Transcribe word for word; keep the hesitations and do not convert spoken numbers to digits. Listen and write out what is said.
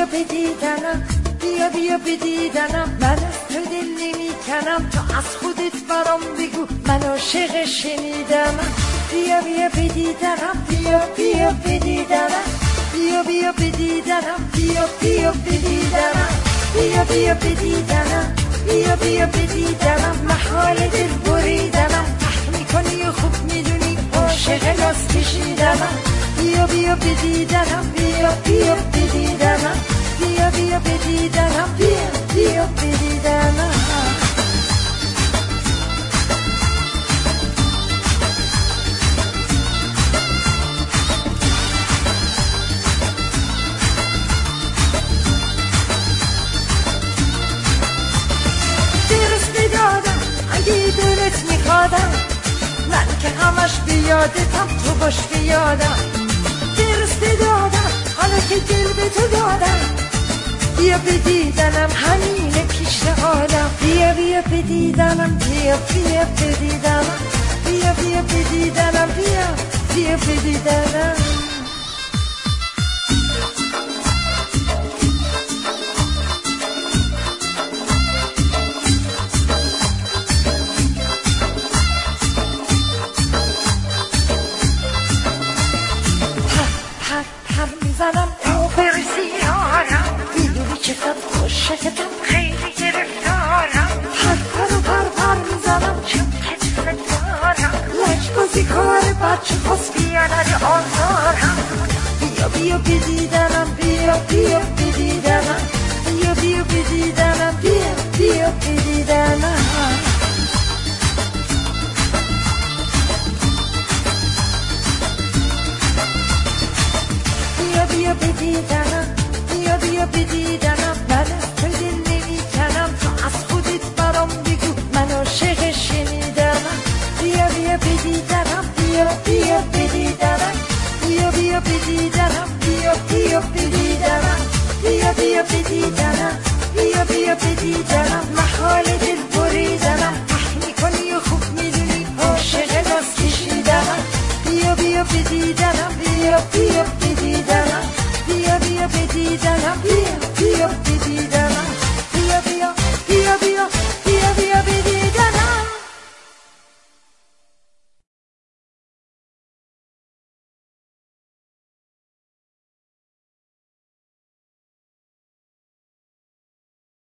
بیا به دیدنم، بیا بیا به دیدنم، من از تو دل نمی کنم، تو از خودت برام بگو من عاشق شنیدنم. بیا بیا به دیدنم، بیا بیا به دیدنم، بیا بیا به دیدنم، بیا بیا به دیدنم، بیا بیا به دیدنم، بیا بیا به دیدنم، محال دل بریدنم، ته میکنی و خوب میدونی عاشق ناز کشیدنم. بیا بیا به دیدنم، بیا بیا به دیدنم، بیا بیا به دیدنم، بیا بیا به دیدنم. اگه دلت میخوادم من که همش بیادتم، تو باش بیادم، درست دادم حالا که دل به تو دادم. بیا به دیدنم همینه پیشنهادم، بیا بیا به دیدنم، بیا بیا به دیدنم، بیا بیا به دیدنم، بیا بیا به دیدنم. میزنم تو برسیارم، میدونی چقدر خوشکتم، خیلی گرفتارم، پر پر و پر پر میزنم چون که دوست دارم، لجبازی کار بچه خواست بیانه آزارم. بیا بیا به دیدنم، بیا بیا به دیدنم، بیا بیا به دیدنم، بیا بیا به دیدنم. بیا به دیدنم، بیا بیا به دیدنم، من از تو دل نمی کنم، تو از خودت برام بگو من عاشق شنیدنم. بیا بیا به دیدنم، بیا بیا به دیدنم، بیا بیا به دیدنم، بیا بیا به دیدنم، بیا بیا به دیدنم، بیا بیا به دیدنم، محال دل بریدنم، ته میکنی و خوب میدونی عاشق ناز کشیدنم. بیا بیا به دیدنم، بیا بیا به دیدنم، بیا بیا به دیدنم، بیا